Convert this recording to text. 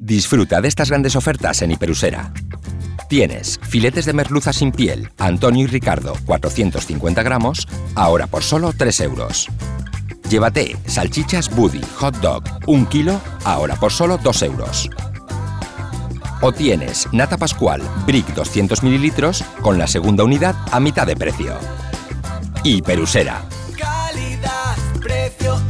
Disfruta de estas grandes ofertas en Hiperusera. Tienes filetes de merluza sin piel, Antonio y Ricardo, 450 gramos, ahora por solo 3 euros. Llévate salchichas Buddy Hot Dog, 1 kilo, ahora por solo 2 euros. O tienes nata pascual Brick 200 mililitros con la segunda unidad a mitad de precio. Hiperusera. Calidad, precio